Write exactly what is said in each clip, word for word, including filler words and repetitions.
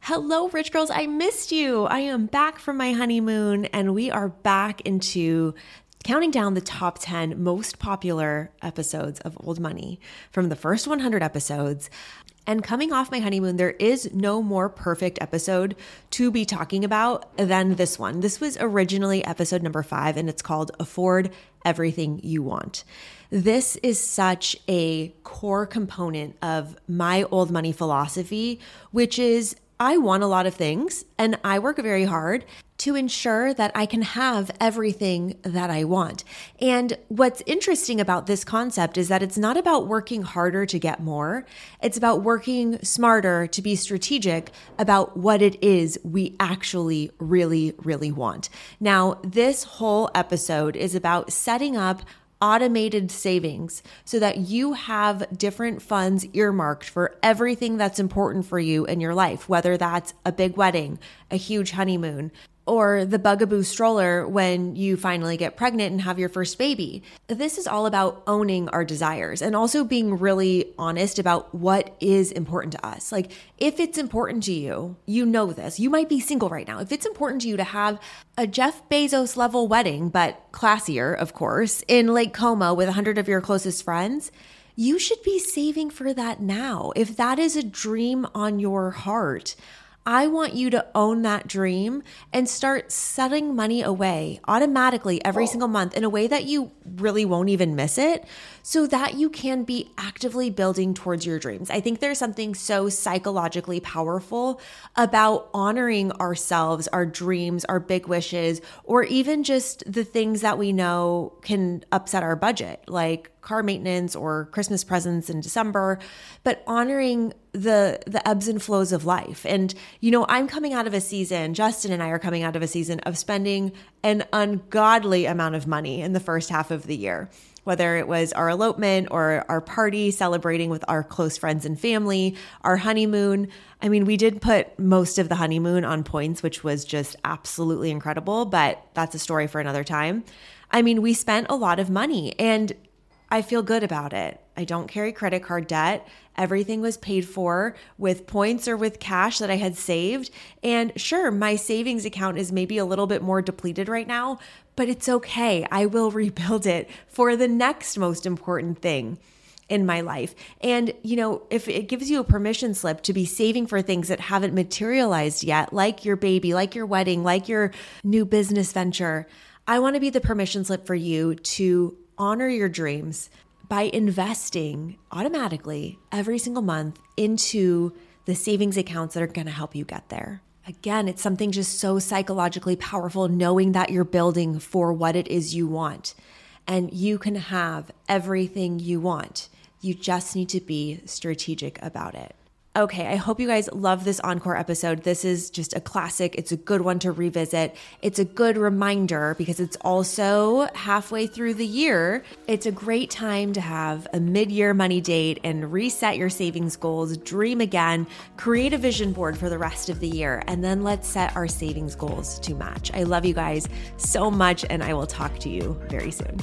Hello, Rich Girls. I missed you. I am back from my honeymoon and we are back into counting down the top ten most popular episodes of Old Money from the first one hundred episodes. And coming off my honeymoon, there is no more perfect episode to be talking about than this one. This was originally episode number five, and it's called Afford Everything You Want. This is such a core component of my Old Money philosophy, which is I want a lot of things and I work very hard to ensure that I can have everything that I want. And what's interesting about this concept is that it's not about working harder to get more. It's about working smarter to be strategic about what it is we actually really, really want. Now, this whole episode is about setting up automated savings so that you have different funds earmarked for everything that's important for you in your life, whether that's a big wedding, a huge honeymoon, or the bugaboo stroller when you finally get pregnant and have your first baby. This is all about owning our desires and also being really honest about what is important to us. Like, if it's important to you, you know this. You might be single right now. If it's important to you to have a Jeff Bezos level wedding, but classier, of course, in Lake Como with a hundred of your closest friends, you should be saving for that now. If that is a dream on your heart, I want you to own that dream and start setting money away automatically every single month in a way that you really won't even miss it, so that you can be actively building towards your dreams. I think there's something so psychologically powerful about honoring ourselves, our dreams, our big wishes, or even just the things that we know can upset our budget, like car maintenance or Christmas presents in December, but honoring the the ebbs and flows of life. And, you know, I'm coming out of a season, Justin and I are coming out of a season of spending an ungodly amount of money in the first half of the year, whether it was our elopement or our party celebrating with our close friends and family, our honeymoon. I mean, we did put most of the honeymoon on points, which was just absolutely incredible, but that's a story for another time. I mean, we spent a lot of money and I feel good about it. I don't carry credit card debt. Everything was paid for with points or with cash that I had saved. And sure, my savings account is maybe a little bit more depleted right now, but it's okay. I will rebuild it for the next most important thing in my life. And, you know, if it gives you a permission slip to be saving for things that haven't materialized yet, like your baby, like your wedding, like your new business venture, I want to be the permission slip for you to honor your dreams by investing automatically every single month into the savings accounts that are going to help you get there. Again, it's something just so psychologically powerful, knowing that you're building for what it is you want, and you can have everything you want. You just need to be strategic about it. Okay, I hope you guys love this encore episode. This is just a classic. It's a good one to revisit. It's a good reminder because it's also halfway through the year. It's a great time to have a mid-year money date and reset your savings goals, dream again, create a vision board for the rest of the year, and then let's set our savings goals to match. I love you guys so much, and I will talk to you very soon.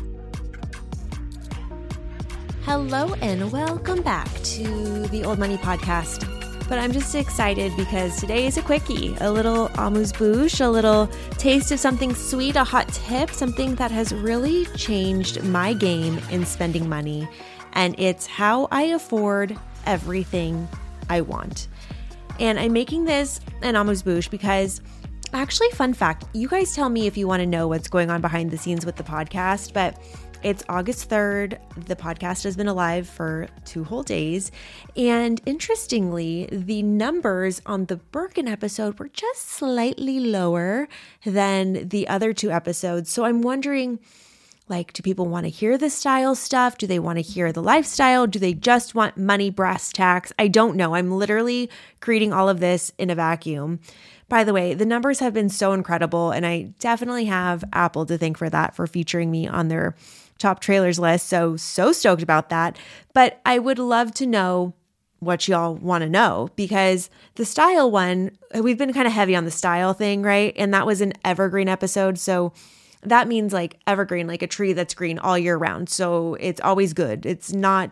Hello and welcome back to the Old Money Podcast. But I'm just excited because today is a quickie, a little amuse-bouche, a little taste of something sweet, a hot tip, something that has really changed my game in spending money. And it's how I afford everything I want. And I'm making this an amuse-bouche because actually, fun fact, you guys tell me if you want to know what's going on behind the scenes with the podcast, but it's August third. The podcast has been alive for two whole days. And interestingly, the numbers on the Birkin episode were just slightly lower than the other two episodes. So I'm wondering, like, do people want to hear the style stuff? Do they want to hear the lifestyle? Do they just want money, brass tacks? I don't know. I'm literally creating all of this in a vacuum. By the way, the numbers have been so incredible, and I definitely have Apple to thank for that, for featuring me on their top trailers list. So, so stoked about that. But I would love to know what y'all want to know, because the style one, we've been kind of heavy on the style thing, right? And that was an evergreen episode. So that means like evergreen, like a tree that's green all year round. So it's always good. It's not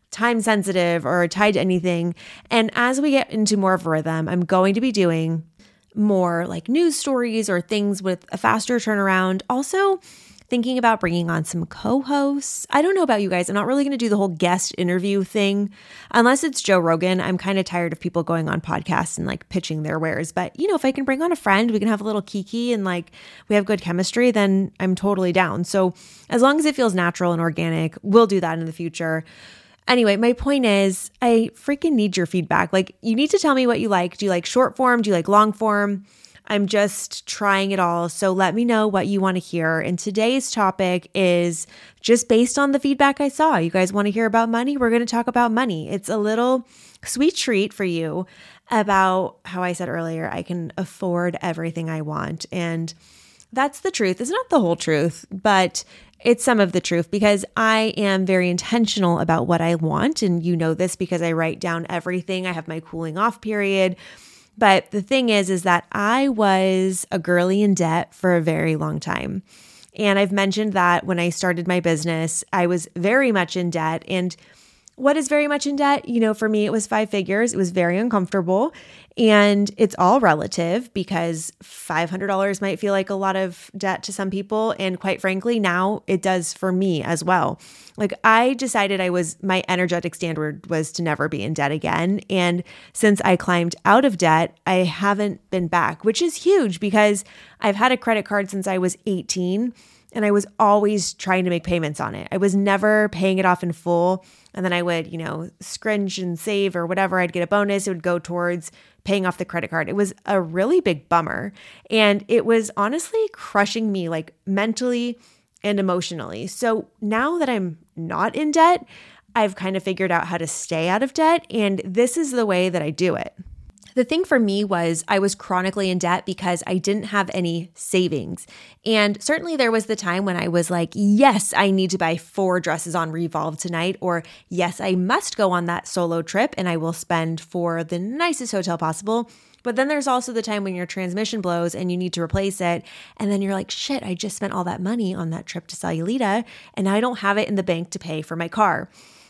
time sensitive or tied to anything. And as we get into more of a rhythm, I'm going to be doing more like news stories or things with a faster turnaround. Also, thinking about bringing on some co-hosts. I don't know about you guys. I'm not really going to do the whole guest interview thing unless it's Joe Rogan. I'm kind of tired of people going on podcasts and like pitching their wares. But, you know, if I can bring on a friend, we can have a little kiki and like we have good chemistry, then I'm totally down. So as long as it feels natural and organic, we'll do that in the future. Anyway, my point is I freaking need your feedback. Like you need to tell me what you like. Do you like short form? Do you like long form? I'm just trying it all. So let me know what you want to hear. And today's topic is just based on the feedback I saw. You guys want to hear about money? We're going to talk about money. It's a little sweet treat for you about how I said earlier, I can afford everything I want. And that's the truth. It's not the whole truth, but it's some of the truth because I am very intentional about what I want. And you know this because I write down everything. I have my cooling off period. But the thing is, is that I was a girly in debt for a very long time. And I've mentioned that when I started my business, I was very much in debt. And what is very much in debt? You know, for me, it was five figures. It was very uncomfortable. And it's all relative because five hundred dollars might feel like a lot of debt to some people. And quite frankly, now it does for me as well. Like I decided I was, my energetic standard was to never be in debt again. And since I climbed out of debt, I haven't been back, which is huge because I've had a credit card since I was eighteen. And I was always trying to make payments on it. I was never paying it off in full. And then I would, you know, scringe and save or whatever. I'd get a bonus. It would go towards paying off the credit card. It was a really big bummer. And it was honestly crushing me like mentally and emotionally. So now that I'm not in debt, I've kind of figured out how to stay out of debt. And this is the way that I do it. The thing for me was I was chronically in debt because I didn't have any savings. And certainly there was the time when I was like, yes, I need to buy four dresses on Revolve tonight, or yes, I must go on that solo trip and I will spend for the nicest hotel possible. But then there's also the time when your transmission blows and you need to replace it. And then you're like, shit, I just spent all that money on that trip to Sayulita and I don't have it in the bank to pay for my car.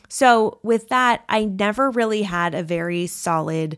So with that, I never really had a very solid,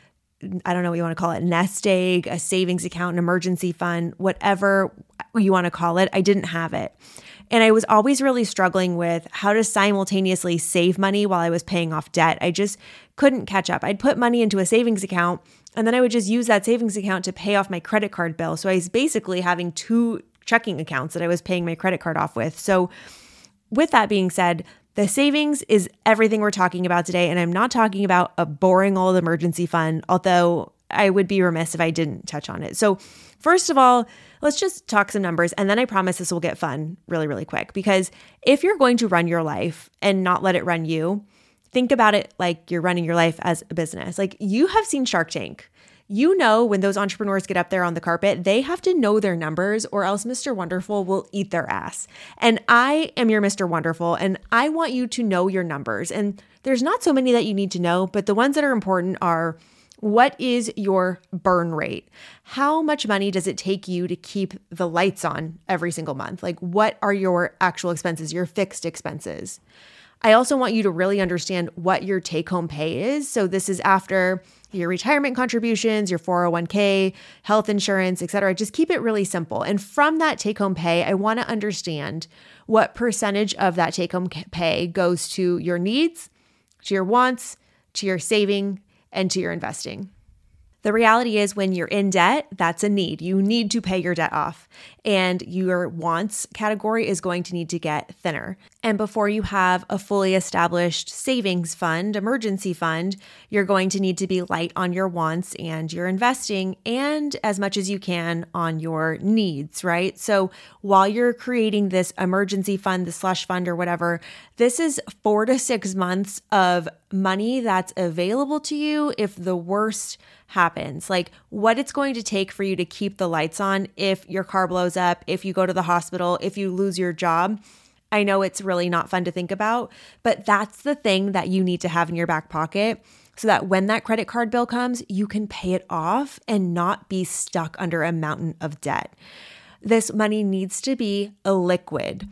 I don't know what you want to call it, nest egg, a savings account, an emergency fund, whatever you want to call it. I didn't have it. And I was always really struggling with how to simultaneously save money while I was paying off debt. I just couldn't catch up. I'd put money into a savings account and then I would just use that savings account to pay off my credit card bill. So I was basically having two checking accounts that I was paying my credit card off with. So with that being said, the savings is everything we're talking about today. And I'm not talking about a boring old emergency fund, although I would be remiss if I didn't touch on it. So first of all, let's just talk some numbers. And then I promise this will get fun really, really quick. Because if you're going to run your life and not let it run you, think about it like you're running your life as a business. Like you have seen Shark Tank. You know, when those entrepreneurs get up there on the carpet, they have to know their numbers or else Mister Wonderful will eat their ass. And I am your Mister Wonderful and I want you to know your numbers. And there's not so many that you need to know, but the ones that are important are, what is your burn rate? How much money does it take you to keep the lights on every single month? Like what are your actual expenses, your fixed expenses? I also want you to really understand what your take-home pay is. So this is after your retirement contributions, your four oh one k, health insurance, et cetera. Just keep it really simple. And from that take-home pay, I want to understand what percentage of that take-home pay goes to your needs, to your wants, to your saving, and to your investing. The reality is when you're in debt, that's a need. You need to pay your debt off and your wants category is going to need to get thinner. And before you have a fully established savings fund, emergency fund, you're going to need to be light on your wants and your investing and as much as you can on your needs, right? So while you're creating this emergency fund, the slush fund or whatever, this is four to six months of money that's available to you if the worst happens, like what it's going to take for you to keep the lights on if your car blows up, if you go to the hospital, if you lose your job. I know it's really not fun to think about, but that's the thing that you need to have in your back pocket so that when that credit card bill comes, you can pay it off and not be stuck under a mountain of debt. This money needs to be liquid.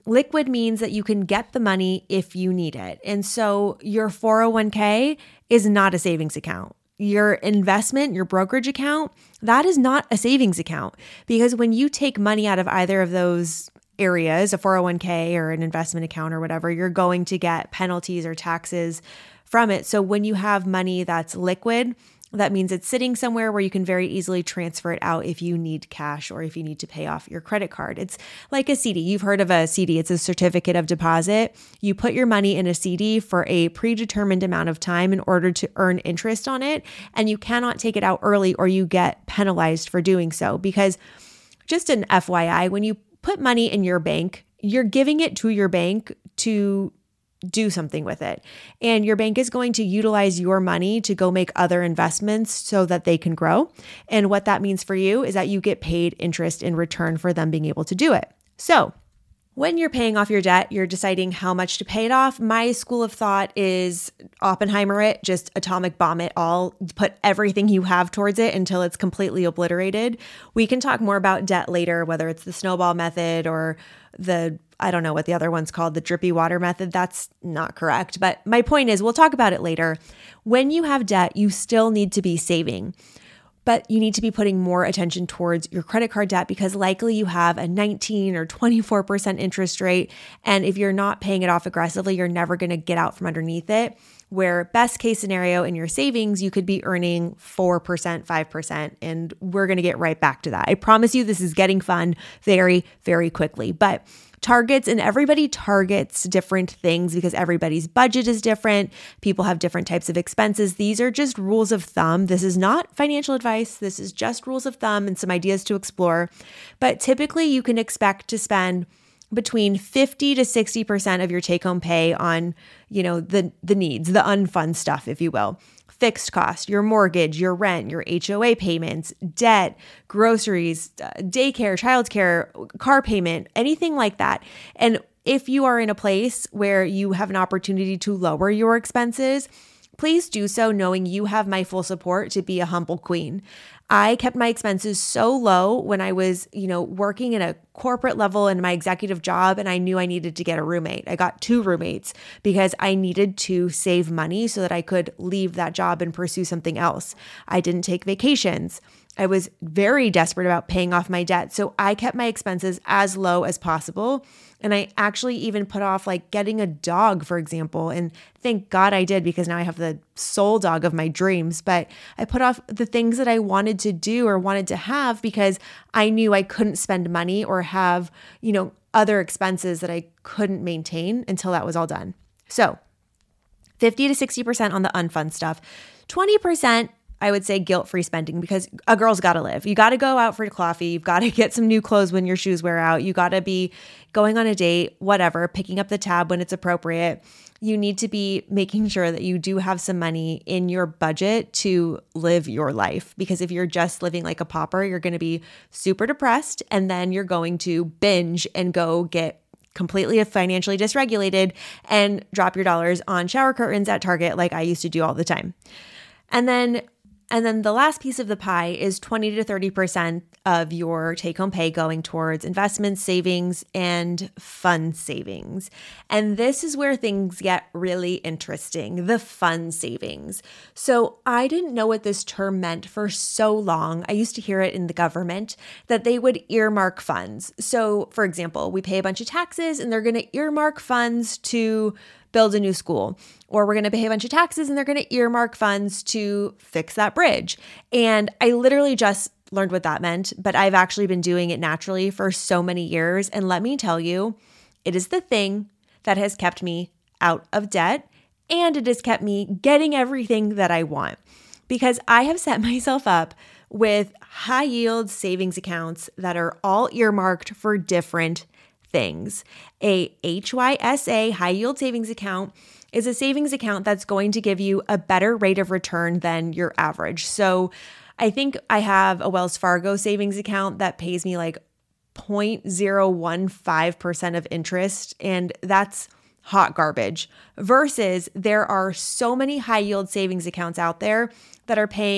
Liquid means that you can get the money if you need it. And so your four oh one k is not a savings account. Your investment, your brokerage account, that is not a savings account, because when you take money out of either of those areas, a four oh one k or an investment account or whatever, you're going to get penalties or taxes from it. So when you have money that's liquid, that means it's sitting somewhere where you can very easily transfer it out if you need cash or if you need to pay off your credit card. It's like a C D. You've heard of a C D. It's a certificate of deposit. You put your money in a C D for a predetermined amount of time in order to earn interest on it, and you cannot take it out early or you get penalized for doing so. Because just an F Y I, when you put money in your bank, you're giving it to your bank to do something with it. And your bank is going to utilize your money to go make other investments so that they can grow. And what that means for you is that you get paid interest in return for them being able to do it. So when you're paying off your debt, you're deciding how much to pay it off. My school of thought is Oppenheimer it, just atomic bomb it all, put everything you have towards it until it's completely obliterated. We can talk more about debt later, whether it's the snowball method or the I don't know what the other one's called, the drippy water method. That's not correct. But my point is, we'll talk about it later. When you have debt, you still need to be saving, but you need to be putting more attention towards your credit card debt, because likely you have a nineteen or twenty-four percent interest rate. And if you're not paying it off aggressively, you're never going to get out from underneath it. Where best case scenario in your savings, you could be earning four percent, five percent, and we're going to get right back to that. I promise you this is getting fun very, very quickly. But targets, and everybody targets different things because everybody's budget is different. People have different types of expenses. These are just rules of thumb. This is not financial advice. This is just rules of thumb and some ideas to explore. But typically you can expect to spend between fifty to sixty percent of your take-home pay on, you know, the, the needs, the unfun stuff, if you will. Fixed cost, your mortgage, your rent, your H O A payments, debt, groceries, uh, daycare, childcare, car payment, anything like that. And if you are in a place where you have an opportunity to lower your expenses, please do so knowing you have my full support to be a humble queen. I kept my expenses so low when I was, you know, working in a corporate level in my executive job, and I knew I needed to get a roommate. I got two roommates because I needed to save money so that I could leave that job and pursue something else. I didn't take vacations. I was very desperate about paying off my debt. So I kept my expenses as low as possible. And I actually even put off like getting a dog, for example. And thank God I did, because now I have the soul dog of my dreams. But I put off the things that I wanted to do or wanted to have because I knew I couldn't spend money or have, you know, other expenses that I couldn't maintain until that was all done. So fifty to sixty percent on the unfun stuff, twenty percent I would say guilt-free spending, because a girl's got to live. You got to go out for coffee. You've got to get some new clothes when your shoes wear out. You got to be going on a date, whatever, picking up the tab when it's appropriate. You need to be making sure that you do have some money in your budget to live your life, because if you're just living like a pauper, you're going to be super depressed, and then you're going to binge and go get completely financially dysregulated and drop your dollars on shower curtains at Target like I used to do all the time. And then And then the last piece of the pie is twenty to thirty percent of your take-home pay going towards investments, savings, and fun savings. And this is where things get really interesting, the fun savings. So I didn't know what this term meant for so long. I used to hear it in the government that they would earmark funds. So for example, we pay a bunch of taxes and they're going to earmark funds to build a new school, or we're going to pay a bunch of taxes and they're going to earmark funds to fix that bridge. And I literally just learned what that meant, but I've actually been doing it naturally for so many years. And let me tell you, it is the thing that has kept me out of debt, and it has kept me getting everything that I want, because I have set myself up with high yield savings accounts that are all earmarked for different things. A H Y S A, high yield savings account, is a savings account that's going to give you a better rate of return than your average. So I think I have a Wells Fargo savings account that pays me like zero point zero one five percent of interest, and that's hot garbage, versus there are so many high yield savings accounts out there that are paying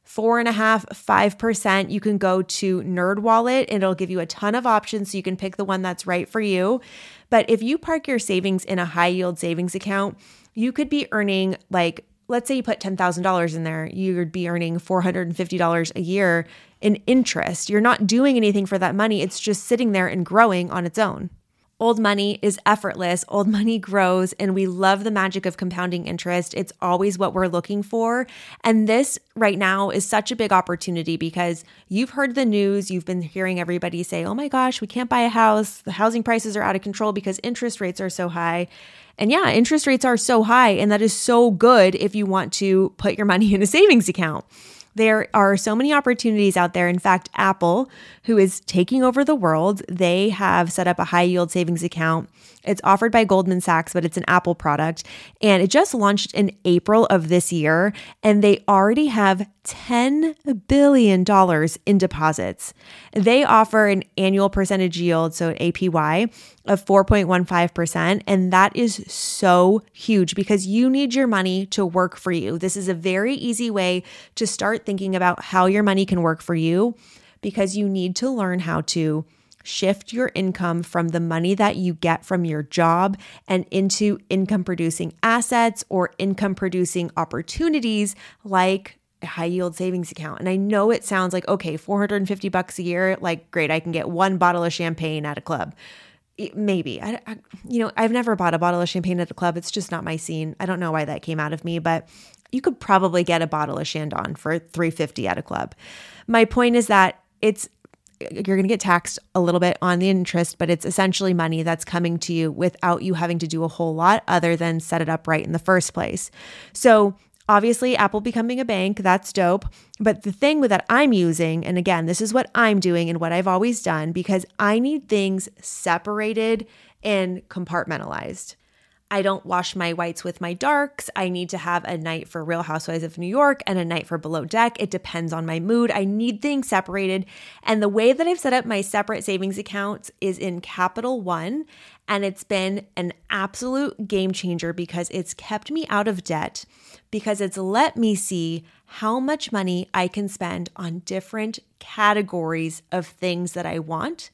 four and a half, five percent. You can go to NerdWallet and it'll give you a ton of options so you can pick the one that's right for you. But if you park your savings in a high yield savings account, you could be earning like, let's say you put ten thousand dollars in there, you would be earning four hundred fifty dollars a year in interest. You're not doing anything for that money. It's just sitting there and growing on its own. Old money is effortless. Old money grows, and we love the magic of compounding interest. It's always what we're looking for. And this right now is such a big opportunity because you've heard the news. You've been hearing everybody say, oh my gosh, we can't buy a house. The housing prices are out of control because interest rates are so high. And yeah, interest rates are so high, and that is so good if you want to put your money in a savings account. There are so many opportunities out there. In fact, Apple, who is taking over the world, they have set up a high yield savings account. It's offered by Goldman Sachs, but it's an Apple product. And it just launched in April of this year, and they already have ten billion dollars in deposits. They offer an annual percentage yield, so an A P Y, of four point one five percent. And that is so huge because you need your money to work for you. This is a very easy way to start thinking about how your money can work for you, because you need to learn how to shift your income from the money that you get from your job and into income producing assets or income producing opportunities like a high yield savings account. And I know it sounds like, okay, four hundred fifty bucks a year, like great, I can get one bottle of champagne at a club. It, maybe, I, I, you know, I've never bought a bottle of champagne at a club. It's just not my scene. I don't know why that came out of me, but you could probably get a bottle of Chandon for three hundred fifty dollars at a club. My point is that it's you're going to get taxed a little bit on the interest, but it's essentially money that's coming to you without you having to do a whole lot other than set it up right in the first place. So obviously, Apple becoming a bank, that's dope. But the thing with that I'm using, and again, this is what I'm doing and what I've always done, because I need things separated and compartmentalized. I don't wash my whites with my darks. I need to have a night for Real Housewives of New York and a night for Below Deck. It depends on my mood. I need things separated. And the way that I've set up my separate savings accounts is in Capital One. And it's been an absolute game changer because it's kept me out of debt, because it's let me see how much money I can spend on different categories of things that I want.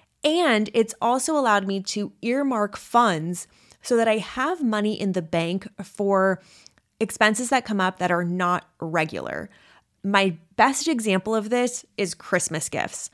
And it's also allowed me to earmark funds so that I have money in the bank for expenses that come up that are not regular. My best example of this is Christmas gifts.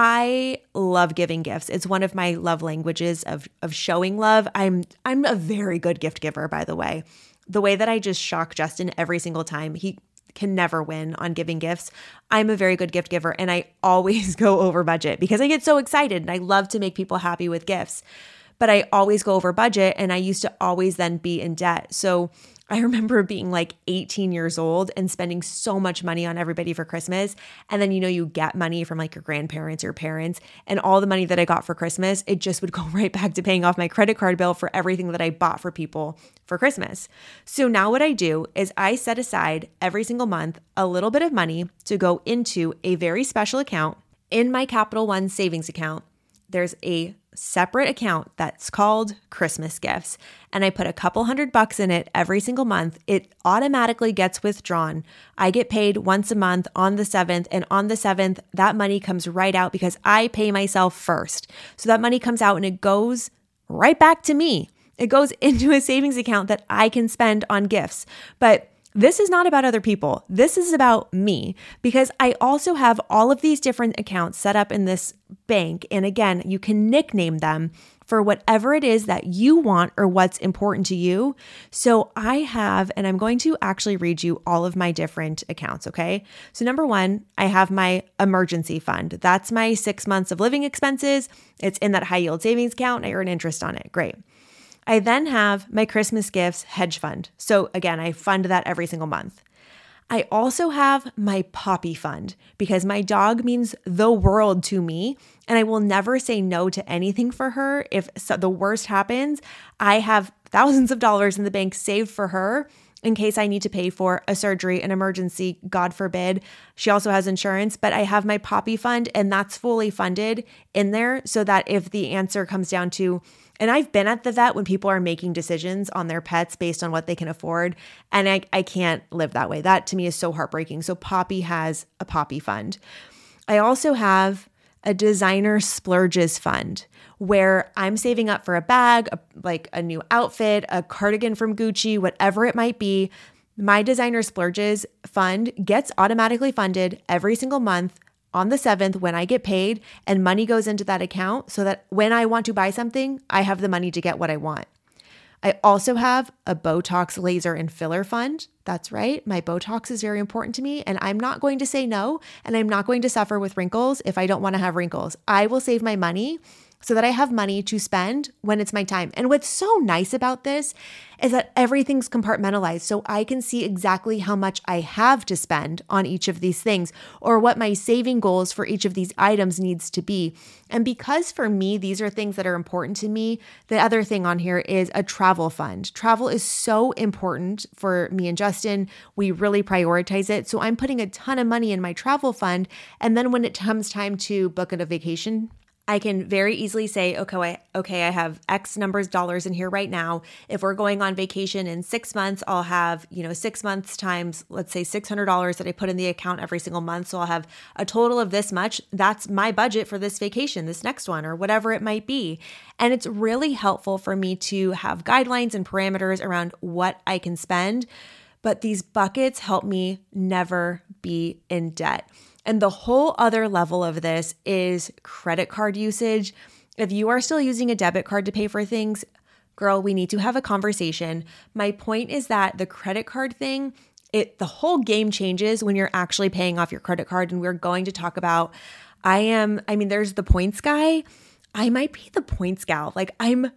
I love giving gifts. It's one of my love languages of, of showing love. I'm I'm a very good gift giver, by the way. The way that I just shock Justin every single time, he can never win on giving gifts. I'm a very good gift giver, and I always go over budget because I get so excited and I love to make people happy with gifts. But I always go over budget, and I used to always then be in debt. So I remember being like eighteen years old and spending so much money on everybody for Christmas. And then, you know, you get money from like your grandparents or parents, and all the money that I got for Christmas, it just would go right back to paying off my credit card bill for everything that I bought for people for Christmas. So now what I do is I set aside every single month a little bit of money to go into a very special account in my Capital One savings account. There's a separate account that's called Christmas Gifts, and I put a couple hundred bucks in it every single month. It automatically gets withdrawn. I get paid once a month on the seventh, and on the seventh, that money comes right out because I pay myself first. So that money comes out and it goes right back to me. It goes into a savings account that I can spend on gifts. But this is not about other people. This is about me, because I also have all of these different accounts set up in this bank. And again, you can nickname them for whatever it is that you want or what's important to you. So I have, and I'm going to actually read you all of my different accounts, okay? So number one, I have my emergency fund. That's my six months of living expenses. It's in that high yield savings account. I earn interest on it. Great. I then have my Christmas gifts hedge fund. So again, I fund that every single month. I also have my Poppy fund because my dog means the world to me, and I will never say no to anything for her. If so, the worst happens, I have thousands of dollars in the bank saved for her, in case I need to pay for a surgery, an emergency, God forbid. She also has insurance, but I have my Poppy fund and that's fully funded in there so that if the answer comes down to, and I've been at the vet when people are making decisions on their pets based on what they can afford, and I, I can't live that way. That to me is so heartbreaking. So Poppy has a Poppy fund. I also have a designer splurges fund where I'm saving up for a bag, a, like a new outfit, a cardigan from Gucci, whatever it might be. My designer splurges fund gets automatically funded every single month on the seventh when I get paid, and money goes into that account so that when I want to buy something, I have the money to get what I want. I also have a Botox laser and filler fund. That's right. My Botox is very important to me, and I'm not going to say no, and I'm not going to suffer with wrinkles if I don't want to have wrinkles. I will save my money so that I have money to spend when it's my time. And what's so nice about this is that everything's compartmentalized, so I can see exactly how much I have to spend on each of these things or what my saving goals for each of these items needs to be. And because for me, these are things that are important to me, the other thing on here is a travel fund. Travel is so important for me and Justin. We really prioritize it. So I'm putting a ton of money in my travel fund. And then when it comes time to book a vacation, I can very easily say, okay, okay, I have X numbers of dollars in here right now. If we're going on vacation in six months, I'll have, you know, six months times, let's say six hundred dollars that I put in the account every single month. So I'll have a total of this much. That's my budget for this vacation, this next one, or whatever it might be. And it's really helpful for me to have guidelines and parameters around what I can spend. But these buckets help me never be in debt. And the whole other level of this is credit card usage. If you are still using a debit card to pay for things, girl, we need to have a conversation. My point is that the credit card thing, it the whole game changes when you're actually paying off your credit card. And we're going to talk about, I am, I mean, there's the points guy. I might be the points gal. Like I'm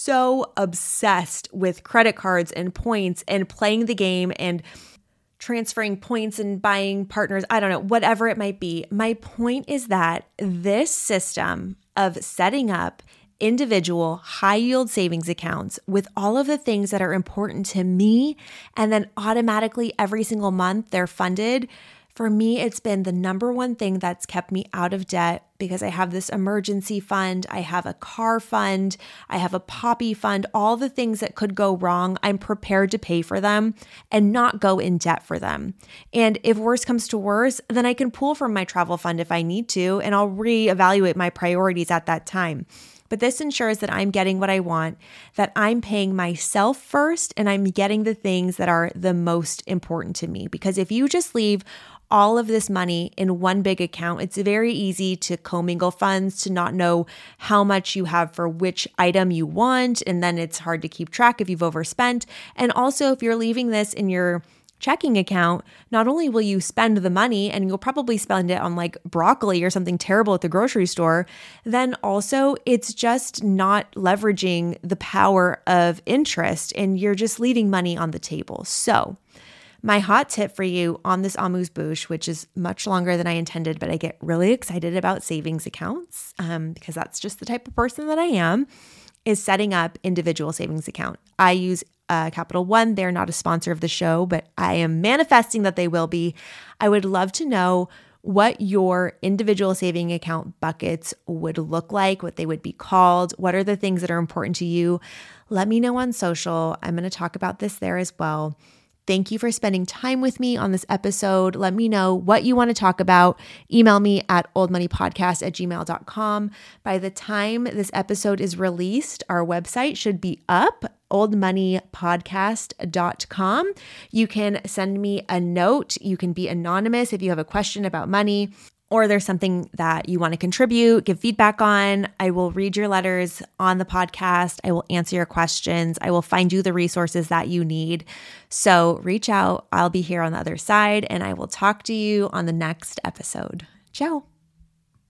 so obsessed with credit cards and points and playing the game and transferring points and buying partners, I don't know, whatever it might be. My point is that this system of setting up individual high yield savings accounts with all of the things that are important to me, and then automatically every single month they're funded. For me, it's been the number one thing that's kept me out of debt because I have this emergency fund, I have a car fund, I have a Poppy fund, all the things that could go wrong, I'm prepared to pay for them and not go in debt for them. And if worse comes to worse, then I can pull from my travel fund if I need to, and I'll reevaluate my priorities at that time. But this ensures that I'm getting what I want, that I'm paying myself first, and I'm getting the things that are the most important to me. Because if you just leave all of this money in one big account, it's very easy to commingle funds, to not know how much you have for which item you want. And then it's hard to keep track if you've overspent. And also, if you're leaving this in your checking account, not only will you spend the money and you'll probably spend it on like broccoli or something terrible at the grocery store, then also it's just not leveraging the power of interest and you're just leaving money on the table. So my hot tip for you on this amuse-bouche, which is much longer than I intended, but I get really excited about savings accounts um, because that's just the type of person that I am, is setting up individual savings account. I use uh, Capital One. They're not a sponsor of the show, but I am manifesting that they will be. I would love to know what your individual saving account buckets would look like, what they would be called, what are the things that are important to you. Let me know on social. I'm going to talk about this there as well. Thank you for spending time with me on this episode. Let me know what you want to talk about. Email me at oldmoneypodcast at gmail dot com. By the time this episode is released, our website should be up, old money podcast dot com. You can send me a note. You can be anonymous if you have a question about money, or there's something that you want to contribute, give feedback on. I will read your letters on the podcast. I will answer your questions. I will find you the resources that you need. So reach out. I'll be here on the other side, and I will talk to you on the next episode. Ciao.